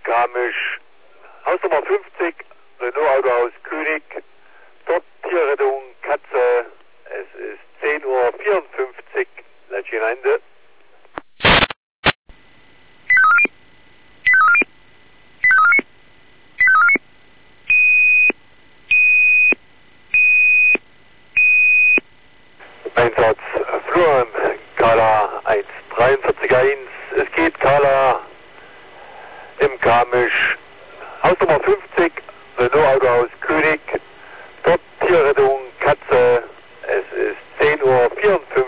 Garmisch, Hausnummer 50, Renault Autohaus König, dort Tierrettung Katze, es ist 10:54 Uhr, Leitchen Ende. Einsatz Florian, Kala 143.1, es geht Kala im Garmisch, Hausnummer 50, Renault Autohaus König, dort Tierrettung Katze, es ist 10:54 Uhr.